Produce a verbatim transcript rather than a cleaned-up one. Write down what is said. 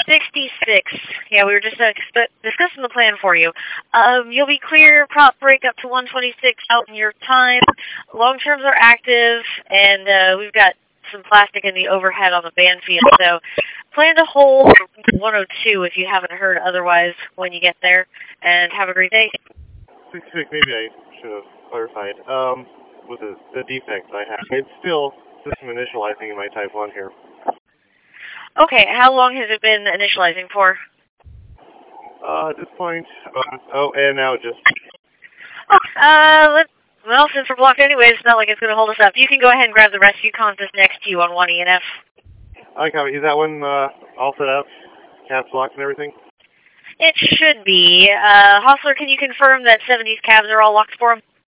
sixty-six. Yeah, we were just uh, exp- discussing the plan for you. Um, you'll be clear, prop break up to one twenty-six out in your time. Long terms are active, and uh, we've got some plastic in the overhead on the band field, so plan to hold one oh two if you haven't heard otherwise when you get there, and have a great day. sixty-six, maybe I should have clarified. Um, with the, the defects I have, it's still system initializing in my Type one here. Okay, how long has it been initializing for? Uh, at this point, uh, oh, and now it just... Oh, uh, let, well, since we're blocked anyway, it's not like it's going to hold us up. You can go ahead and grab the rescue consist next to you on one E N F. I copy. Is that one uh, all set up? Caps locked and everything? It should be. Uh, Hostler, can you confirm that seventies cabs are all locked for him?